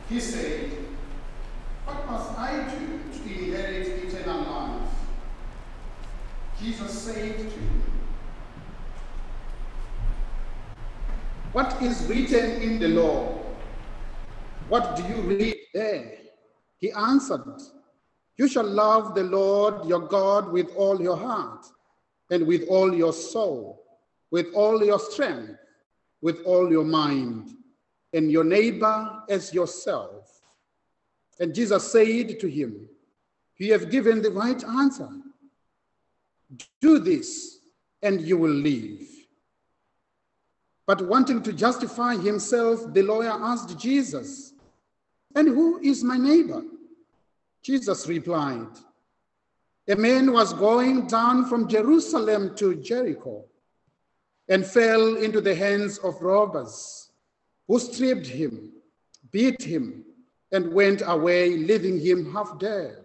He said, "What must I do to inherit eternal life?" Jesus said to him, "What is written in the law? What do you read there?" He answered, "You shall love the Lord your God with all your heart, and with all your soul, with all your strength, with all your mind, and your neighbor as yourself." And Jesus said to him, "You have given the right answer. Do this, and you will live." But wanting to justify himself, the lawyer asked Jesus, "And who is my neighbor?" Jesus replied, "A man was going down from Jerusalem to Jericho and fell into the hands of robbers, who stripped him, beat him, and went away, leaving him half dead.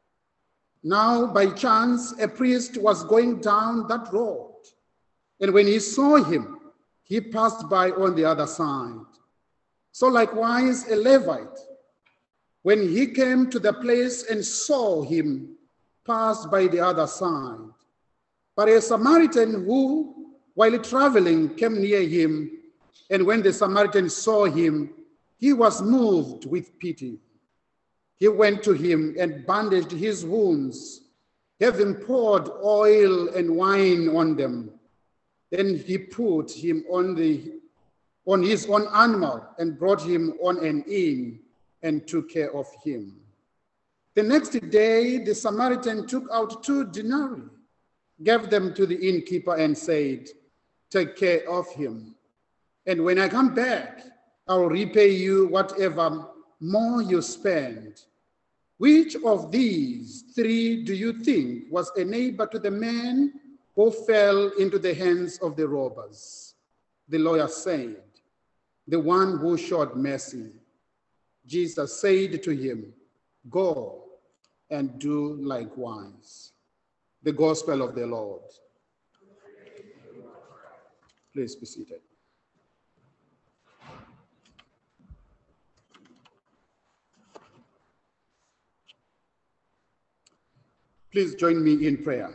Now, by chance, a priest was going down that road, and when he saw him, he passed by on the other side. So likewise, a Levite, when he came to the place and saw him, passed by the other side. But a Samaritan who, while traveling, came near him, and when the Samaritan saw him, he was moved with pity. He went to him and bandaged his wounds, having poured oil and wine on them. Then he put him on his own animal and brought him on an inn and took care of him. The next day, the Samaritan took out 2 denarii, gave them to the innkeeper, and said, "Take care of him, and when I come back, I will repay you whatever more you spend." Which of these 3 do you think was a neighbor to the man who fell into the hands of the robbers? The lawyer said, "The one who showed mercy." Jesus said to him, "Go and do likewise." The gospel of the Lord. Please be seated. Please join me in prayer.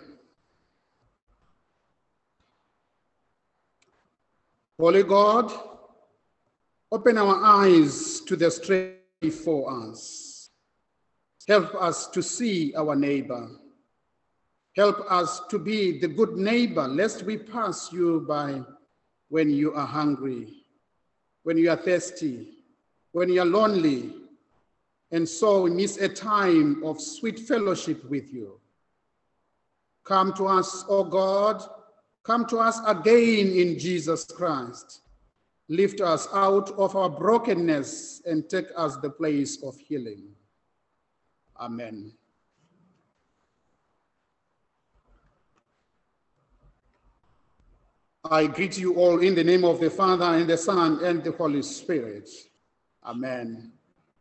Holy God, open our eyes to the straight before us. Help us to see our neighbor. Help us to be the good neighbor, lest we pass you by when you are hungry, when you are thirsty, when you are lonely, and so we miss a time of sweet fellowship with you. Come to us, O God, come to us again in Jesus Christ. Lift us out of our brokenness and take us the place of healing. Amen. I greet you all in the name of the Father, and the Son, and the Holy Spirit. Amen.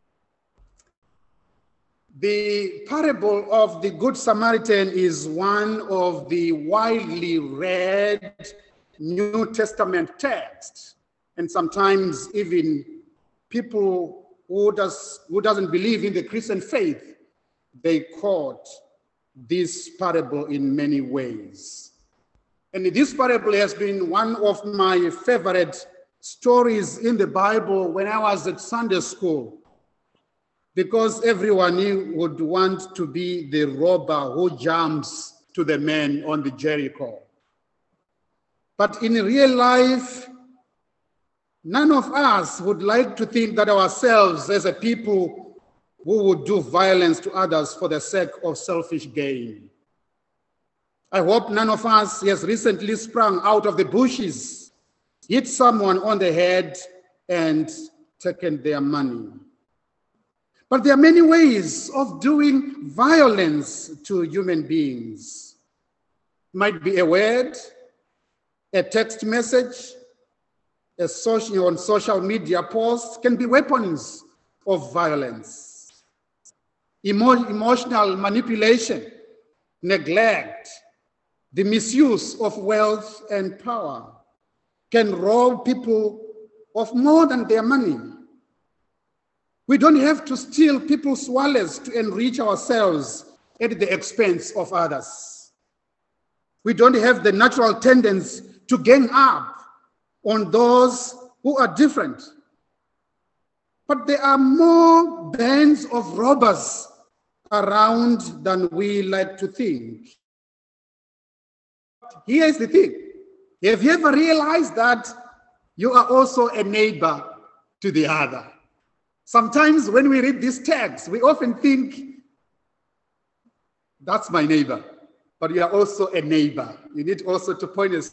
The parable of the Good Samaritan is one of the widely read New Testament texts, and sometimes even people who doesn't believe in the Christian faith, they quote this parable in many ways. And this parable has been one of my favorite stories in the Bible when I was at Sunday school, because everyone would want to be the robber who jumps to the man on the Jericho. But in real life, none of us would like to think that ourselves as a people who would do violence to others for the sake of selfish gain. I hope none of us has recently sprung out of the bushes, hit someone on the head, and taken their money. But there are many ways of doing violence to human beings. It might be a word, a text message, a social media post can be weapons of violence. Emotional manipulation, neglect, the misuse of wealth and power can rob people of more than their money. We don't have to steal people's wallets to enrich ourselves at the expense of others. We don't have the natural tendency to gang up on those who are different. But there are more bands of robbers around than we like to think. Here's the thing. Have you ever realized that you are also a neighbor to the other? Sometimes when we read this text, we often think, that's my neighbor, but you are also a neighbor. You need also to point us.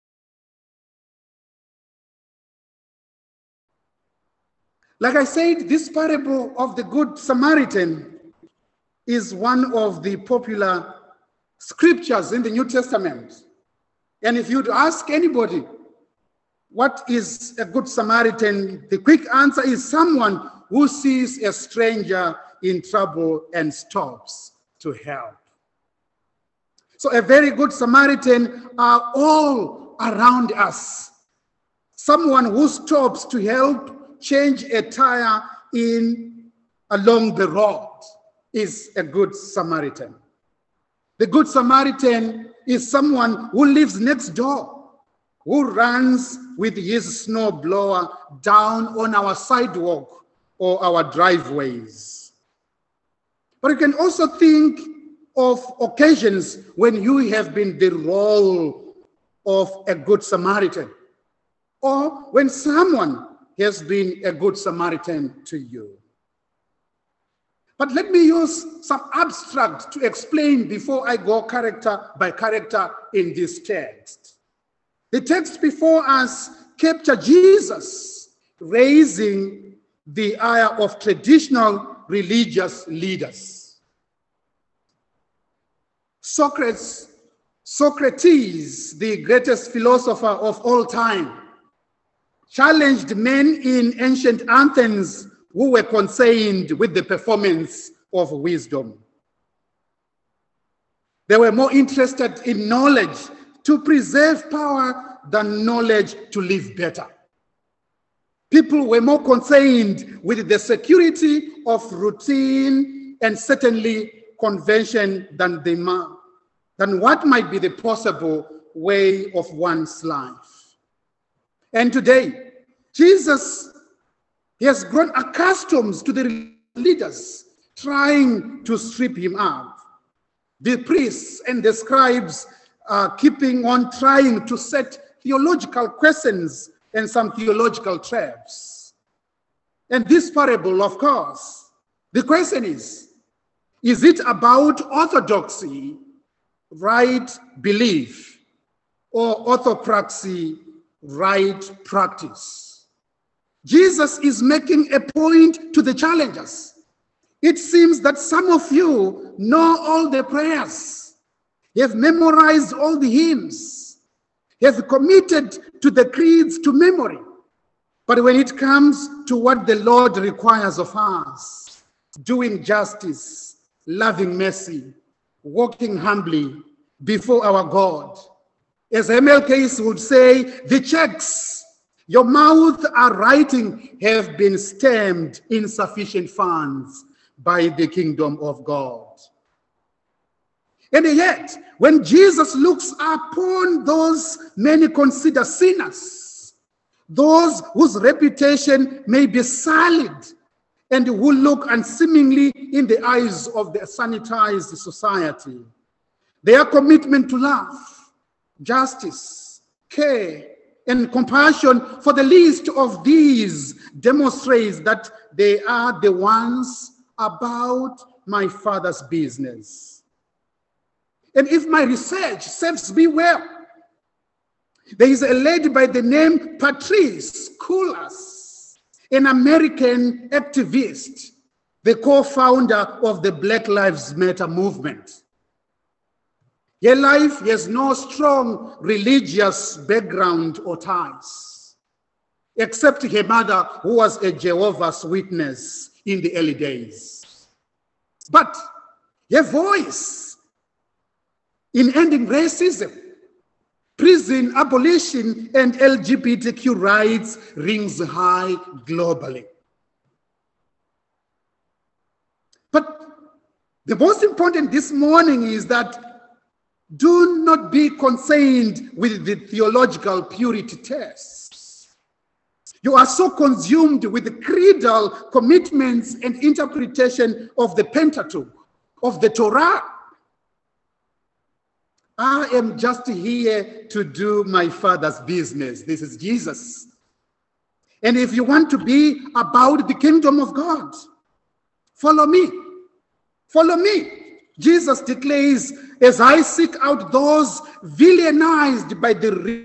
Like I said, this parable of the Good Samaritan is one of the popular scriptures in the New Testament. And if you'd ask anybody, what is a good Samaritan? The quick answer is someone who sees a stranger in trouble and stops to help. So a very good Samaritan are all around us. Someone who stops to help change a tire along the road is a good Samaritan. The good Samaritan is someone who lives next door, who runs with his snow blower down on our sidewalk or our driveways. But you can also think of occasions when you have been the role of a good Samaritan, or when someone has been a good Samaritan to you. But let me use some abstract to explain before I go character by character in this text. The text before us captures Jesus raising the ire of traditional religious leaders. Socrates, the greatest philosopher of all time, challenged men in ancient Athens who were concerned with the performance of wisdom. They were more interested in knowledge to preserve power than knowledge to live better. People were more concerned with the security of routine and certainly convention than what might be the possible way of one's life. And today, Jesus has grown accustomed to the leaders trying to strip him up. The priests and the scribes are keeping on trying to set theological questions and some theological traps. And this parable, of course, the question is it about orthodoxy, right belief, or orthopraxy, right practice? Jesus is making a point to the challengers. It seems that some of you know all the prayers. You have memorized all the hymns. You have committed to the creeds to memory. But when it comes to what the Lord requires of us, doing justice, loving mercy, walking humbly before our God, as MLK would say, the checks your mouth are writing have been stamped insufficient funds by the kingdom of God. And yet, when Jesus looks upon those many consider sinners, those whose reputation may be sullied and who look unseemingly in the eyes of the sanitized society, their commitment to love, justice, care, and compassion for the least of these demonstrates that they are the ones about my Father's business. And if my research serves me well, there is a lady by the name Patrisse Cullors, an American activist, the co-founder of the Black Lives Matter movement. Her life has no strong religious background or ties, except her mother, who was a Jehovah's Witness in the early days. But her voice in ending racism, prison abolition, and LGBTQ rights rings high globally. But the most important this morning is that do not be concerned with the theological purity tests. You are so consumed with the creedal commitments and interpretation of the Pentateuch, of the Torah. I am just here to do my Father's business. This is Jesus. And if you want to be about the kingdom of God, follow me. Follow me. Jesus declares, as I seek out those villainized by the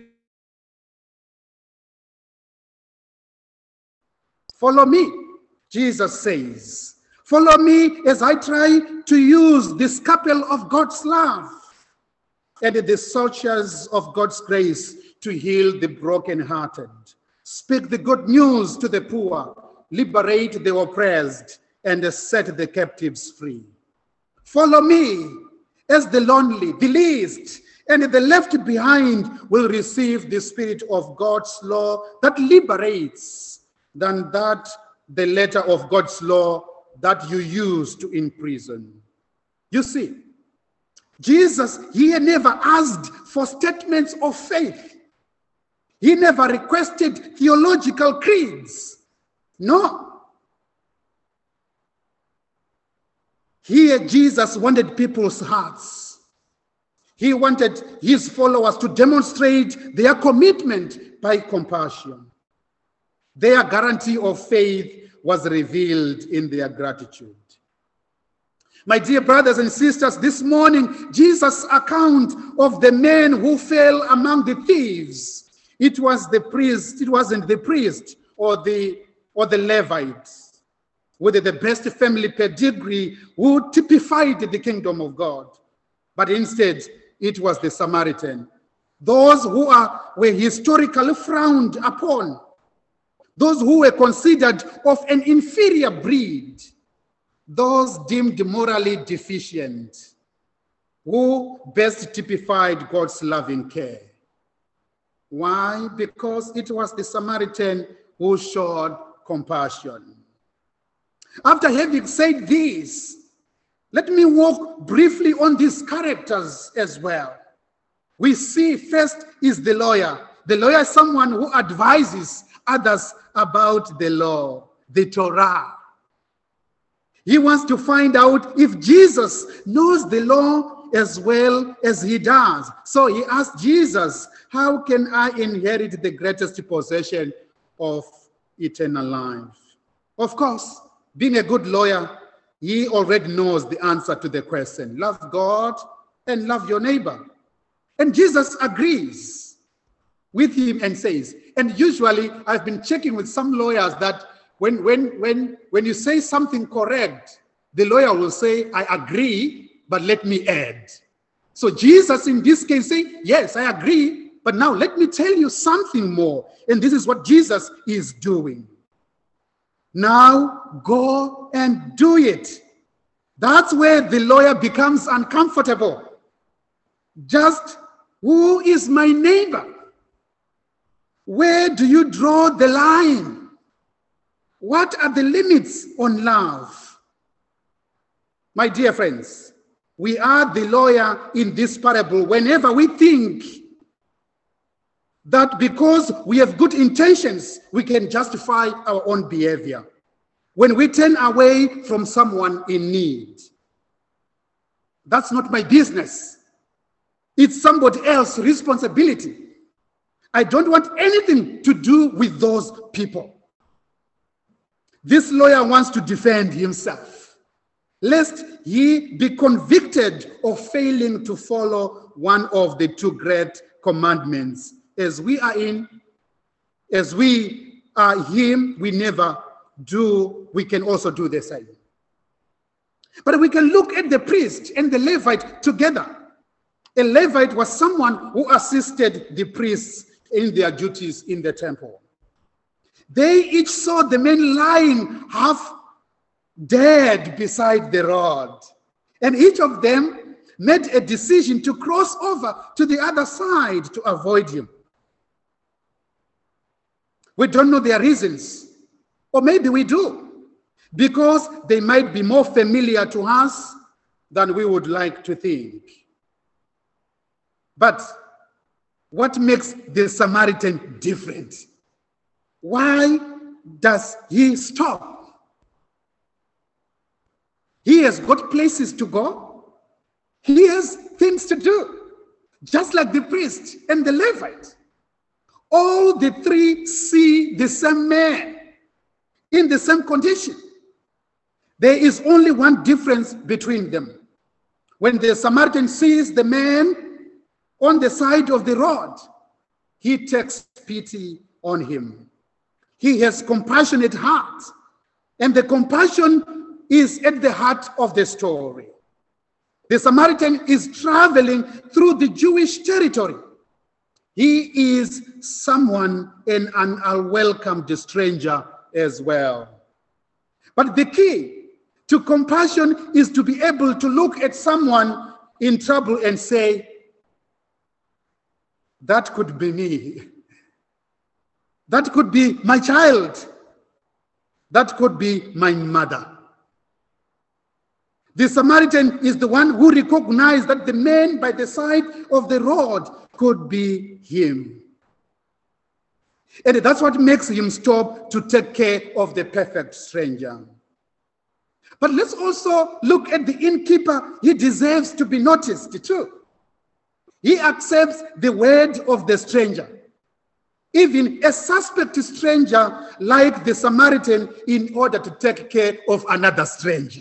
follow me, Jesus says. Follow me as I try to use the scalpel of God's love and the sutures of God's grace to heal the brokenhearted. Speak the good news to the poor, liberate the oppressed, and set the captives free. Follow me as the lonely, the least, and the left behind will receive the spirit of God's law that liberates, than that the letter of God's law that you use to imprison. You see, Jesus here never asked for statements of faith. He never requested theological creeds. No. Here, Jesus wanted people's hearts. He wanted his followers to demonstrate their commitment by compassion. Their guarantee of faith was revealed in their gratitude. My dear brothers and sisters, this morning, Jesus' account of the men who fell among the thieves, it was the priest, it wasn't the priest or the Levites with the best family pedigree who typified the kingdom of God. But instead, it was the Samaritan. Those who were historically frowned upon. Those who were considered of an inferior breed. Those deemed morally deficient. Who best typified God's loving care. Why? Because it was the Samaritan who showed compassion. After having said this, let me walk briefly on these characters as well. We see first is the lawyer. The lawyer is someone who advises others about the law, the Torah. He wants to find out if Jesus knows the law as well as he does. So he asked Jesus, how can I inherit the greatest possession of eternal life? Of course, being a good lawyer, he already knows the answer to the question. Love God and love your neighbor. And Jesus agrees with him and says, and usually I've been checking with some lawyers that when you say something correct, the lawyer will say, I agree, but let me add. So Jesus in this case say, yes, I agree, but now let me tell you something more. And this is what Jesus is doing. Now go and do it. That's where the lawyer becomes uncomfortable. Just who is my neighbor? Where do you draw the line? What are the limits on love? My dear friends, we are the lawyer in this parable whenever we think that because we have good intentions, we can justify our own behavior. When we turn away from someone in need, that's not my business. It's somebody else's responsibility. I don't want anything to do with those people. This lawyer wants to defend himself, lest he be convicted of failing to follow one of the two great commandments. As we are him, we never do, we can also do the same. But we can look at the priest and the Levite together. A Levite was someone who assisted the priests in their duties in the temple. They each saw the men lying half dead beside the road. And each of them made a decision to cross over to the other side to avoid him. We don't know their reasons, or maybe we do. because they might be more familiar to us than we would like to think. But what makes the Samaritan different? Why does he stop? He has got places to go. He has things to do, just like the priest and the Levite. All the three see the same man in the same condition. There is only one difference between them. When the Samaritan sees the man on the side of the road, he takes pity on him. He has compassionate heart, and the compassion is at the heart of the story. The Samaritan is traveling through the Jewish territory. He is someone and an unwelcomed stranger as well. But the key to compassion is to be able to look at someone in trouble and say, that could be me. That could be my child. That could be my mother. The Samaritan is the one who recognized that the man by the side of the road could be him. And that's what makes him stop to take care of the perfect stranger. But let's also look at the innkeeper. He deserves to be noticed too. He accepts the word of the stranger, even a suspect stranger like the Samaritan, in order to take care of another stranger.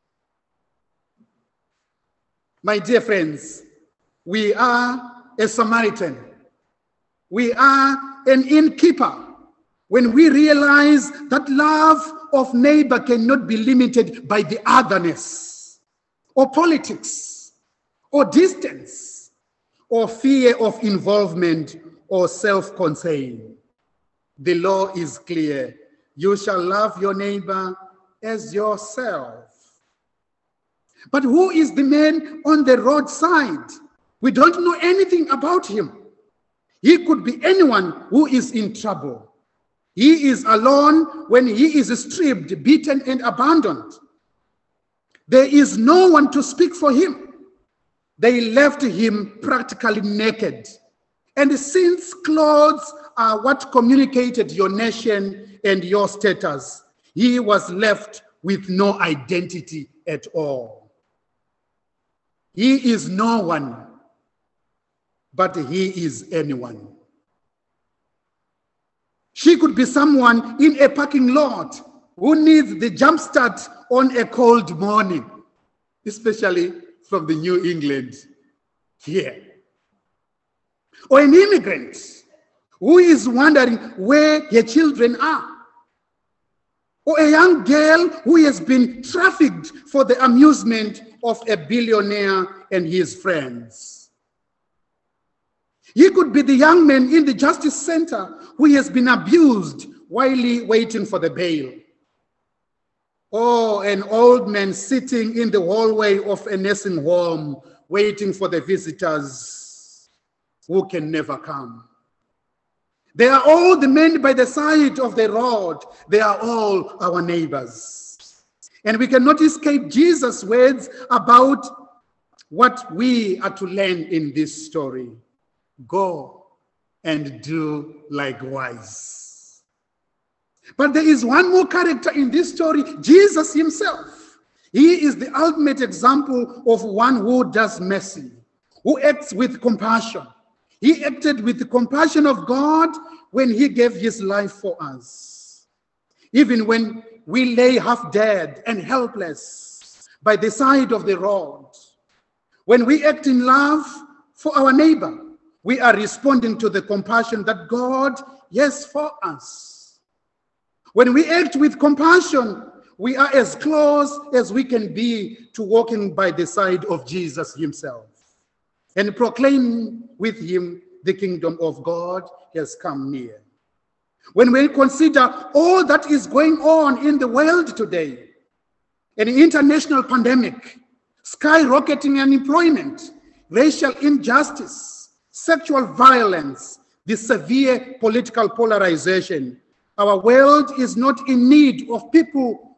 My dear friends, we are a Samaritan. We are an innkeeper when we realize that love of neighbor cannot be limited by the otherness, or politics, or distance, or fear of involvement, or self-concern. The law is clear. You shall love your neighbor as yourself. But who is the man on the roadside? We don't know anything about him. He could be anyone who is in trouble. He is alone when he is stripped, beaten, and abandoned. There is no one to speak for him. They left him practically naked. And since clothes are what communicated your nation and your status, he was left with no identity at all. He is no one, but he is anyone. She could be someone in a parking lot who needs the jump start on a cold morning, especially from the New England here. Or an immigrant who is wondering where her children are. Or a young girl who has been trafficked for the amusement of a billionaire and his friends. He could be the young man in the justice center who has been abused while waiting for the bail. Or an old man sitting in the hallway of a nursing home waiting for the visitors who can never come. They are all the men by the side of the road. They are all our neighbors. And we cannot escape Jesus' words about what we are to learn in this story. Go and do likewise. But there is one more character in this story, Jesus himself. He is the ultimate example of one who does mercy, who acts with compassion. He acted with the compassion of God when he gave his life for us. Even when we lay half dead and helpless by the side of the road, when we act in love for our neighbor, we are responding to the compassion that God has for us. When we act with compassion, we are as close as we can be to walking by the side of Jesus himself and proclaim with him the kingdom of God has come near. When we consider all that is going on in the world today, an international pandemic, skyrocketing unemployment, racial injustice, sexual violence, the severe political polarization, our world is not in need of people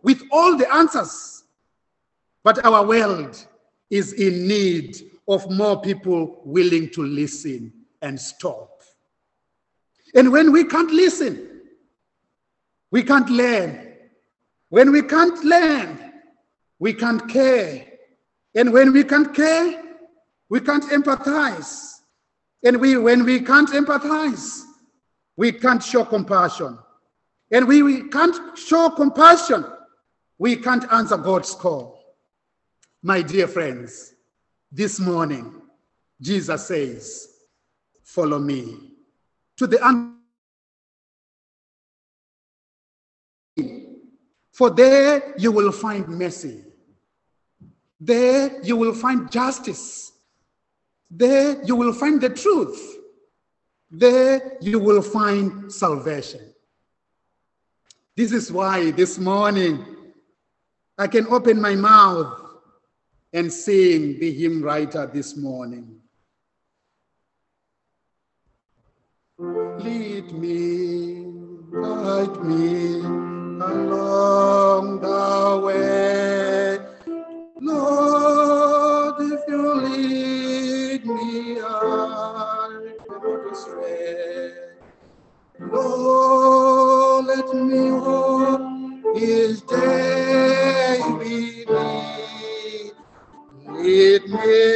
with all the answers. But our world is in need of more people willing to listen and stop. And when we can't listen, we can't learn. When we can't learn, we can't care. And when we can't care, we can't empathize. And when we can't empathize, we can't show compassion. And we can't show compassion, we can't answer God's call. My dear friends, this morning, Jesus says, follow me to the for there you will find mercy. There you will find justice. There you will find the truth. There you will find salvation. This is why this morning I can open my mouth and sing the hymn writer this morning. Lead me, guide me along the way. Lord, if you lead me, I cannot stray. Lord, let me walk each day with thee. Lead me